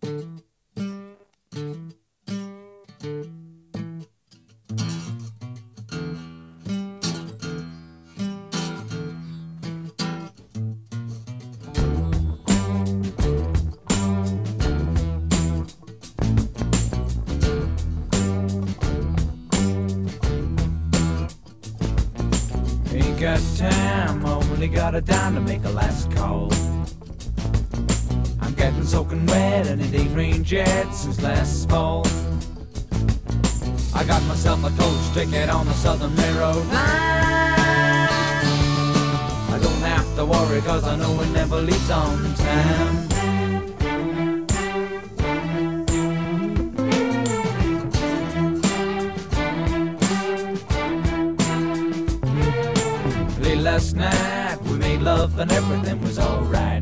Ain't got time, only got a dime to make a last call. I'm getting soaking wet and it ain't rained yet since last fall. I got myself a coach ticket on the Southern Railroad line. I don't have to worry cause I know it never leaves on time. Last night we made love and everything was alright.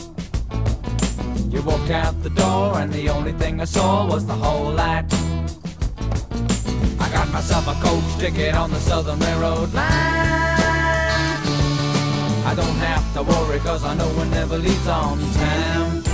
You walked out the door and the only thing I saw was the whole light. I got myself a coach ticket on the Southern Railroad line. I don't have to worry cause I know it never leaves on time.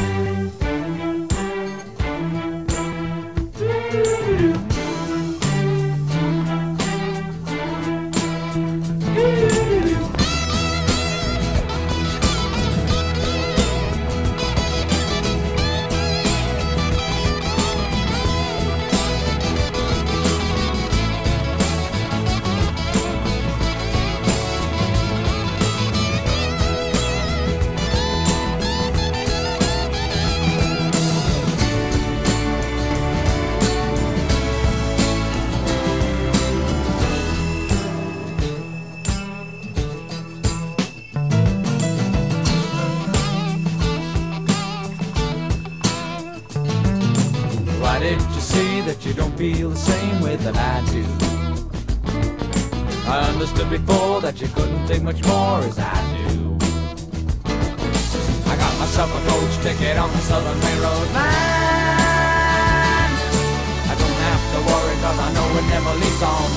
Why did you say that you don't feel the same way that I do? I understood before that you couldn't take much more as I do. I got myself a coach ticket on the Southern Railroad line. I don't have to worry cause I know it never leaves on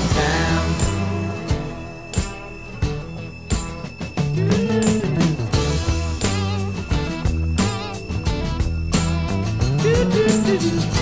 time.